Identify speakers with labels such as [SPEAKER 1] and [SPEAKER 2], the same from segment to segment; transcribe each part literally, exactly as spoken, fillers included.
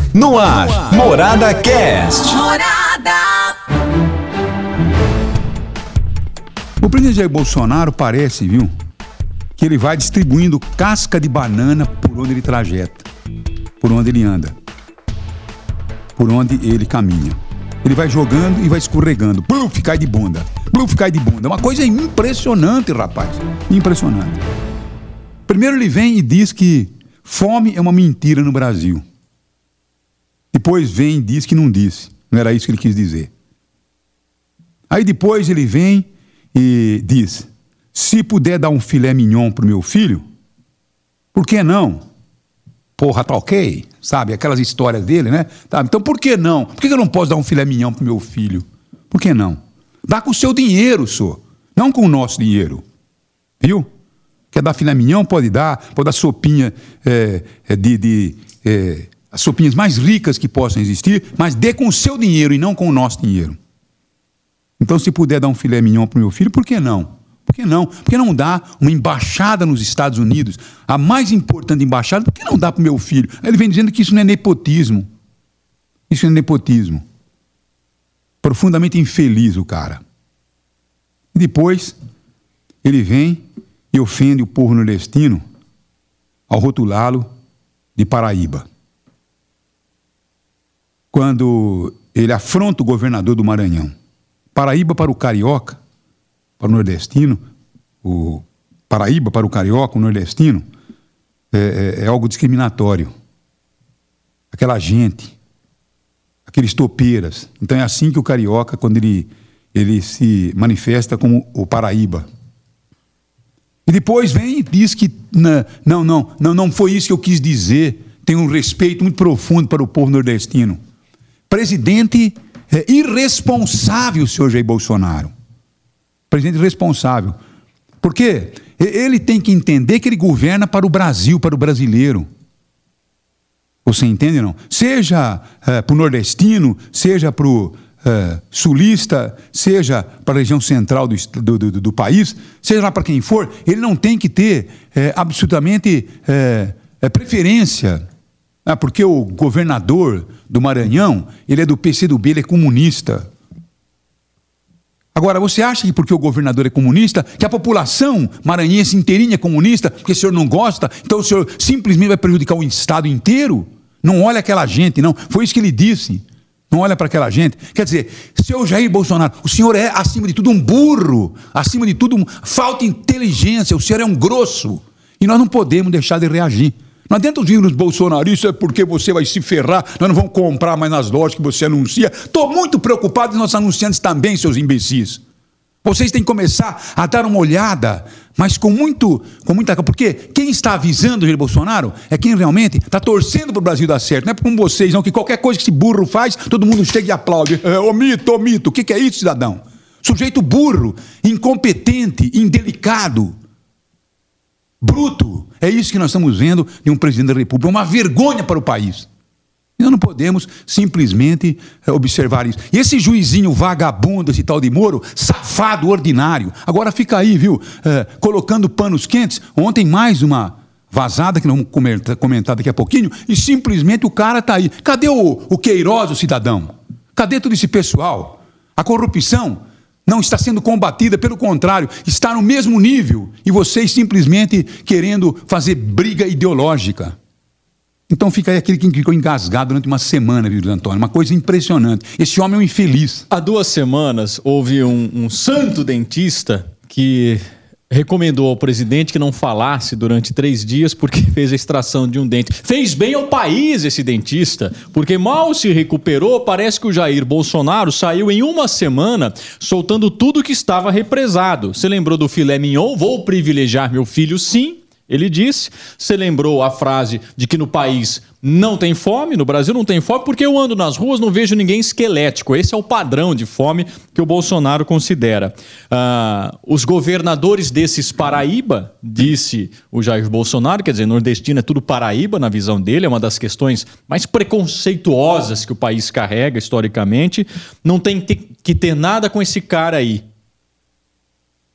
[SPEAKER 1] No ar, Morada Cast.
[SPEAKER 2] Morada.
[SPEAKER 3] O presidente Jair Bolsonaro parece, viu, que ele vai distribuindo casca de banana por onde ele trajeta, por onde ele anda, por onde ele caminha. Ele vai jogando e vai escorregando. Pluf, cai de bunda. Pluf, cai de bunda. É uma coisa impressionante, rapaz. Impressionante. Primeiro ele vem e diz que fome é uma mentira no Brasil. Depois vem e diz que não disse. Não era isso que ele quis dizer. Aí depois ele vem e diz: se puder dar um filé mignon pro meu filho, por que não? Porra, tá ok? Sabe, aquelas histórias dele, né? Tá, então por que não? Por que eu não posso dar um filé mignon pro meu filho? Por que não? Dá com o seu dinheiro, senhor. Não com o nosso dinheiro. Viu? Quer dar filé mignon? Pode dar. Pode dar sopinha é, de... de é, as sopinhas mais ricas que possam existir, mas dê com o seu dinheiro e não com o nosso dinheiro. Então, se puder dar um filé mignon para o meu filho, por que não? Por que não? Por que não dá uma embaixada nos Estados Unidos, a mais importante embaixada, por que não dá para o meu filho? Aí ele vem dizendo que isso não é nepotismo. Isso é nepotismo. Profundamente infeliz o cara. E depois, ele vem e ofende o povo nordestino ao rotulá-lo de Paraíba. Quando ele afronta o governador do Maranhão. Paraíba para o carioca, para o nordestino, o Paraíba para o carioca, o nordestino, é, é, é algo discriminatório. Aquela gente, aqueles topeiras. Então é assim que o carioca, quando ele, ele se manifesta como o Paraíba. E depois vem e diz que não, não, não, não foi isso que eu quis dizer. Tem um respeito muito profundo para o povo nordestino. Presidente é, irresponsável, senhor Jair Bolsonaro. Presidente irresponsável. Por quê? Ele tem que entender que ele governa para o Brasil, para o brasileiro. Você entende, não? Seja é, para o nordestino, seja para o é, sulista, seja para a região central do, do, do, do país, seja lá para quem for, ele não tem que ter é, absolutamente é, é, preferência. Ah, porque o governador do Maranhão, ele é do P C do B, ele é comunista. Agora, você acha que porque o governador é comunista, que a população maranhense inteirinha é comunista, porque o senhor não gosta, então o senhor simplesmente vai prejudicar o estado inteiro? Não olha aquela gente, não. Foi isso que ele disse. Não olha para aquela gente. Quer dizer, senhor Jair Bolsonaro, o senhor é, acima de tudo, um burro. Acima de tudo, um, falta inteligência. O senhor é um grosso. E nós não podemos deixar de reagir. Não adianta os livros bolsonaristas, é porque você vai se ferrar, nós não vamos comprar mais nas lojas que você anuncia. Estou muito preocupado com nossos anunciantes também, seus imbecis. Vocês têm que começar a dar uma olhada, mas com muito, com muita... Porque quem está avisando o Jair Bolsonaro é quem realmente está torcendo para o Brasil dar certo. Não é como vocês, não, que qualquer coisa que esse burro faz, todo mundo chega e aplaude. É, ô mito, ô mito, o que, que é isso, cidadão? Sujeito burro, incompetente, indelicado, bruto. É isso que nós estamos vendo de um presidente da República. É uma vergonha para o país. E nós não podemos simplesmente observar isso. E esse juizinho vagabundo, esse tal de Moro, safado, ordinário, agora fica aí, viu, é, colocando panos quentes. Ontem mais uma vazada, que nós vamos comentar daqui a pouquinho, e simplesmente o cara está aí. Cadê o, o Queiroz, o cidadão? Cadê todo esse pessoal? A corrupção não está sendo combatida, pelo contrário, está no mesmo nível, e vocês simplesmente querendo fazer briga ideológica. Então fica aí aquele que ficou engasgado durante uma semana, viu, Antônio? Uma coisa impressionante. Esse homem é um infeliz.
[SPEAKER 4] Há duas semanas houve um, um santo dentista que recomendou ao presidente que não falasse durante três dias porque fez a extração de um dente. Fez bem ao país esse dentista, porque mal se recuperou, parece que o Jair Bolsonaro saiu em uma semana soltando tudo que estava represado. Você lembrou do filé mignon? Vou privilegiar meu filho, sim. Ele disse. Você lembrou a frase de que no país não tem fome, no Brasil não tem fome, porque eu ando nas ruas, não vejo ninguém esquelético. Esse é o padrão de fome que o Bolsonaro considera. Ah, os governadores desses Paraíba, disse o Jair Bolsonaro, quer dizer, nordestino é tudo Paraíba na visão dele, é uma das questões mais preconceituosas que o país carrega historicamente. Não tem que ter nada com esse cara aí.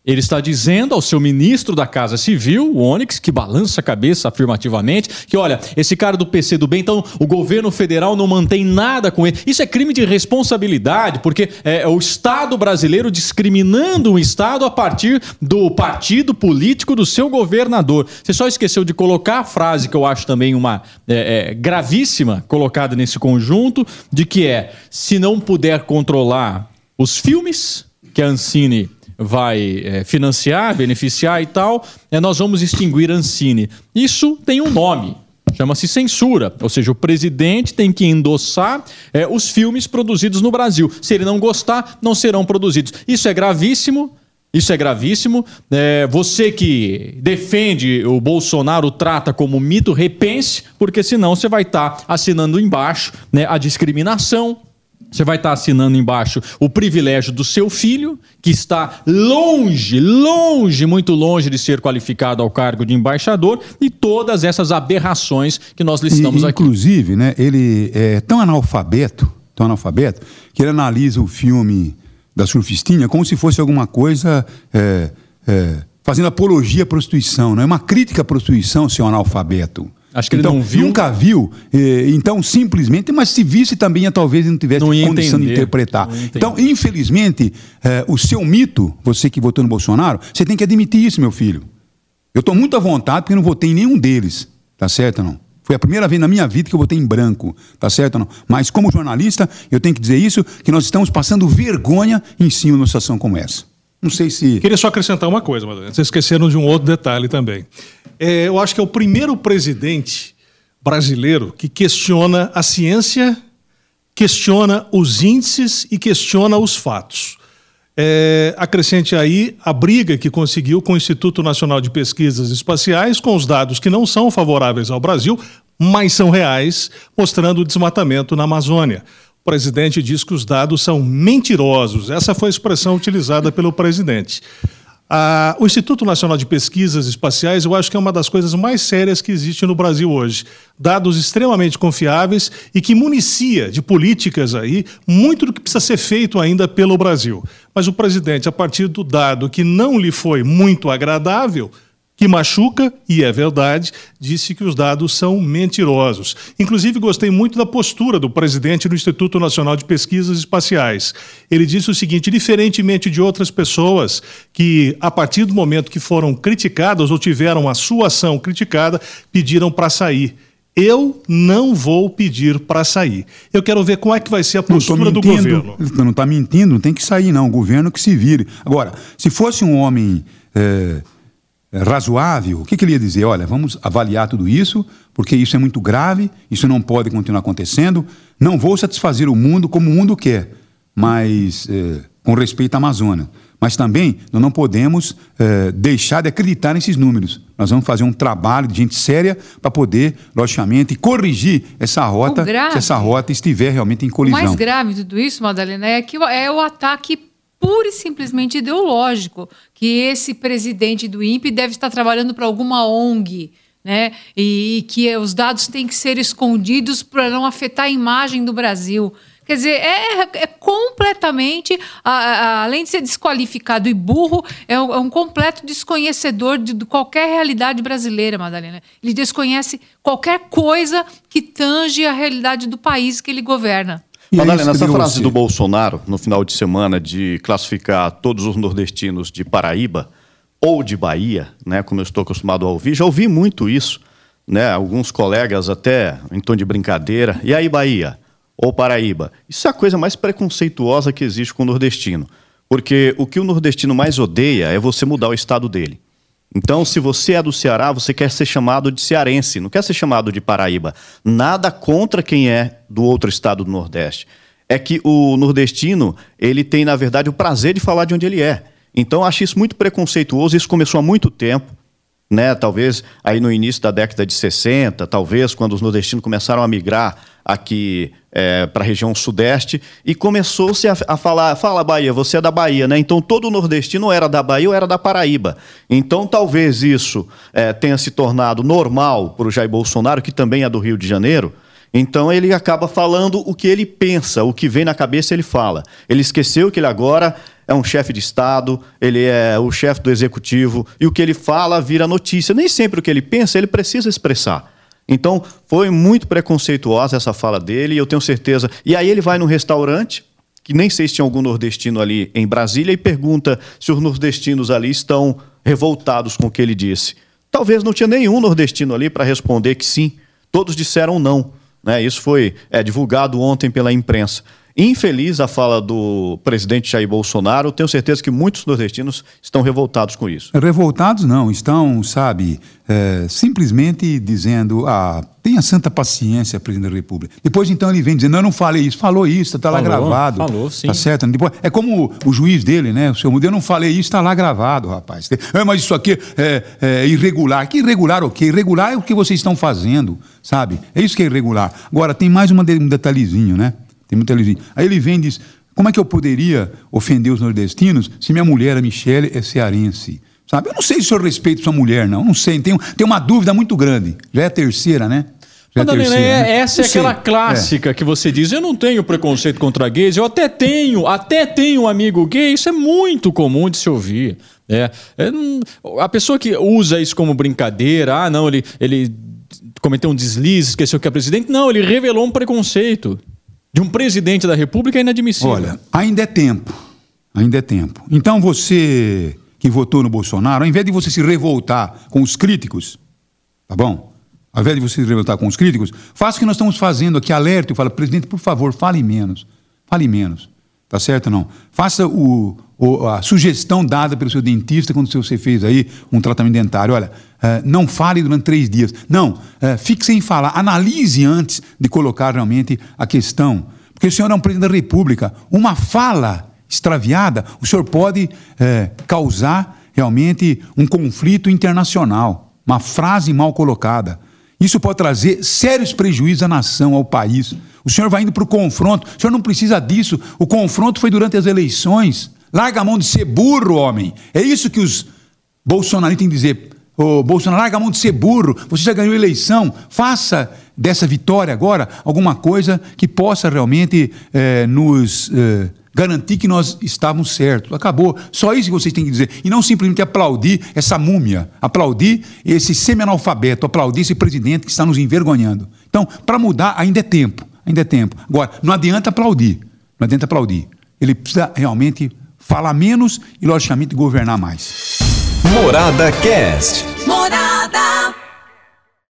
[SPEAKER 4] Ele está dizendo ao seu ministro da Casa Civil, o Onyx, que balança a cabeça afirmativamente, que olha, esse cara do P C do bem, então o governo federal não mantém nada com ele. Isso é crime de responsabilidade, porque é o Estado brasileiro discriminando o Estado a partir do partido político do seu governador. Você só esqueceu de colocar a frase que eu acho também uma é, é, gravíssima, colocada nesse conjunto, de que é, se não puder controlar os filmes que a Ancine vai é, financiar, beneficiar e tal, é, nós vamos extinguir a Ancine. Isso tem um nome, chama-se censura, ou seja, o presidente tem que endossar é, os filmes produzidos no Brasil. Se ele não gostar, não serão produzidos. Isso é gravíssimo, isso é gravíssimo. É, você que defende o Bolsonaro, trata como mito, repense, porque senão você vai estar assinando embaixo, né, a discriminação. Você vai estar assinando embaixo o privilégio do seu filho, que está longe, longe, muito longe de ser qualificado ao cargo de embaixador, e todas essas aberrações que nós listamos
[SPEAKER 3] e,
[SPEAKER 4] aqui.
[SPEAKER 3] Inclusive, né, ele é tão analfabeto, tão analfabeto, que ele analisa o filme da Surfistinha como se fosse alguma coisa é, é, fazendo apologia à prostituição. Não é uma crítica à prostituição, seu analfabeto.
[SPEAKER 4] Acho que
[SPEAKER 3] então,
[SPEAKER 4] ele não viu.
[SPEAKER 3] Nunca viu, eh, então simplesmente, mas se visse também, talvez ele não tivesse
[SPEAKER 4] não
[SPEAKER 3] condição
[SPEAKER 4] entender,
[SPEAKER 3] de interpretar. Então, infelizmente, eh, o seu mito, você que votou no Bolsonaro, você tem que admitir isso, meu filho. Eu estou muito à vontade porque não votei em nenhum deles, tá certo ou não? Foi a primeira vez na minha vida que eu votei em branco, tá certo ou não? Mas como jornalista, eu tenho que dizer isso, que nós estamos passando vergonha em cima de uma situação como essa. Não sei se...
[SPEAKER 2] Queria só acrescentar uma coisa, Madalena. Vocês esqueceram de um outro detalhe também. É, eu acho que é o primeiro presidente brasileiro que questiona a ciência, questiona os índices e questiona os fatos. É, acrescente aí a briga que conseguiu com o Instituto Nacional de Pesquisas Espaciais, com os dados que não são favoráveis ao Brasil, mas são reais, mostrando o desmatamento na Amazônia. O presidente diz que os dados são mentirosos. Essa foi a expressão utilizada pelo presidente. Ah, o Instituto Nacional de Pesquisas Espaciais, eu acho que é uma das coisas mais sérias que existe no Brasil hoje. Dados extremamente confiáveis e que municia de políticas aí muito do que precisa ser feito ainda pelo Brasil. Mas o presidente, a partir do dado que não lhe foi muito agradável, que machuca, e é verdade, disse que os dados são mentirosos. Inclusive, gostei muito da postura do presidente do Instituto Nacional de Pesquisas Espaciais. Ele disse o seguinte: diferentemente de outras pessoas que, a partir do momento que foram criticadas ou tiveram a sua ação criticada, pediram para sair. Eu não vou pedir para sair. Eu quero ver como é que vai ser a postura do governo.
[SPEAKER 3] Não está mentindo, não tem que sair, não. O governo que se vire. Agora, se fosse um homem... É... razoável, o que, que ele ia dizer? Olha, vamos avaliar tudo isso, porque isso é muito grave, isso não pode continuar acontecendo, não vou satisfazer o mundo como o mundo quer, mas é, com respeito à Amazônia. Mas também nós não podemos é, deixar de acreditar nesses números. Nós vamos fazer um trabalho de gente séria para poder, logicamente, corrigir essa rota, se essa rota estiver realmente em colisão.
[SPEAKER 5] O mais grave de tudo isso, Madalena, é que é o ataque pura e simplesmente ideológico, que esse presidente do I N P E deve estar trabalhando para alguma O N G, né? E, e que os dados têm que ser escondidos para não afetar a imagem do Brasil. Quer dizer, é, é completamente, a, a, além de ser desqualificado e burro, é um, é um completo desconhecedor de, de qualquer realidade brasileira, Madalena. Ele desconhece qualquer coisa que tange a realidade do país que ele governa.
[SPEAKER 6] Madalena, essa frase do Bolsonaro, no final de semana, de classificar todos os nordestinos de Paraíba ou de Bahia, né, como eu estou acostumado a ouvir, já ouvi muito isso, né, alguns colegas até em tom de brincadeira. E aí, Bahia ou Paraíba? Isso é a coisa mais preconceituosa que existe com o nordestino. Porque o que o nordestino mais odeia é você mudar o estado dele. Então, se você é do Ceará, você quer ser chamado de cearense, não quer ser chamado de Paraíba. Nada contra quem é do outro estado do Nordeste. É que o nordestino, ele tem, na verdade, o prazer de falar de onde ele é. Então, eu acho isso muito preconceituoso, isso começou há muito tempo, né? Talvez aí no início da década de sessenta, talvez quando os nordestinos começaram a migrar aqui é, para a região sudeste, e começou-se a, a falar, fala Bahia, você é da Bahia, né? Então todo nordestino era da Bahia ou era da Paraíba. Então talvez isso é, tenha se tornado normal para o Jair Bolsonaro, que também é do Rio de Janeiro. Então ele acaba falando o que ele pensa, o que vem na cabeça ele fala. Ele esqueceu que ele agora é um chefe de Estado, ele é o chefe do Executivo, e o que ele fala vira notícia. Nem sempre o que ele pensa, ele precisa expressar. Então, foi muito preconceituosa essa fala dele, e eu tenho certeza... E aí ele vai num restaurante, que nem sei se tinha algum nordestino ali em Brasília, e pergunta se os nordestinos ali estão revoltados com o que ele disse. Talvez não tinha nenhum nordestino ali para responder que sim. Todos disseram não. Né? Isso foi é, divulgado ontem pela imprensa. Infeliz a fala do presidente Jair Bolsonaro. Eu tenho certeza que muitos nordestinos estão revoltados com isso.
[SPEAKER 3] Revoltados não, estão, sabe, é, simplesmente dizendo, ah, tenha santa paciência, presidente da República. Depois então ele vem dizendo, não, eu não falei isso, falou isso, está lá gravado.
[SPEAKER 4] Falou, sim.
[SPEAKER 3] Tá certo? Depois, é como o, o juiz dele, né, o senhor Mude, eu não falei isso, está lá gravado, rapaz. É, mas isso aqui é, é irregular. Que irregular o quê? Irregular é o que vocês estão fazendo, sabe? É isso que é irregular. Agora, tem mais uma de, um detalhezinho, né? Tem muito detalhezinho. Aí ele vem e diz, como é que eu poderia ofender os nordestinos se minha mulher, a Michele, é cearense? Sabe? Eu não sei se o senhor respeita sua mulher, não. Não sei, tem, tem uma dúvida muito grande. Já é a terceira, né? Já é a terceira,
[SPEAKER 4] é,
[SPEAKER 3] né?
[SPEAKER 4] Essa é
[SPEAKER 3] Não sei.
[SPEAKER 4] aquela clássica é. que você diz, eu não tenho preconceito contra gays, eu até tenho, até tenho um amigo gay, isso é muito comum de se ouvir. É, é, a pessoa que usa isso como brincadeira, ah, não, ele, ele cometeu um deslize, esqueceu que é presidente, não, ele revelou um preconceito. De um presidente da República é inadmissível.
[SPEAKER 3] Olha, ainda é tempo. Ainda é tempo. Então você que votou no Bolsonaro, ao invés de você se revoltar com os críticos, tá bom? Ao invés de você se revoltar com os críticos, faça o que nós estamos fazendo aqui, alerta e fala, presidente, por favor, fale menos. Fale menos. Tá certo ou não? Faça o, o, a sugestão dada pelo seu dentista quando você fez aí um tratamento dentário. Olha, uh, não fale durante três dias. Não, uh, fique sem falar. Analise antes de colocar realmente a questão. Porque o senhor é um presidente da República. Uma fala extraviada, o senhor pode uh, causar realmente um conflito internacional. Uma frase mal colocada. Isso pode trazer sérios prejuízos à nação, ao país. O senhor vai indo para o confronto. O senhor não precisa disso. O confronto foi durante as eleições. Larga a mão de ser burro, homem. É isso que os bolsonaristas têm que dizer. Ô, Bolsonaro, larga a mão de ser burro. Você já ganhou a eleição. Faça dessa vitória agora alguma coisa que possa realmente eh, nos eh, garantir que nós estávamos certos. Acabou. Só isso que vocês têm que dizer. E não simplesmente aplaudir essa múmia. Aplaudir esse semi-analfabeto. Aplaudir esse presidente que está nos envergonhando. Então, para mudar, ainda é tempo. Ainda é tempo. Agora, não adianta aplaudir. Não adianta aplaudir. Ele precisa realmente falar menos e, logicamente, governar mais.
[SPEAKER 1] Morada Cast.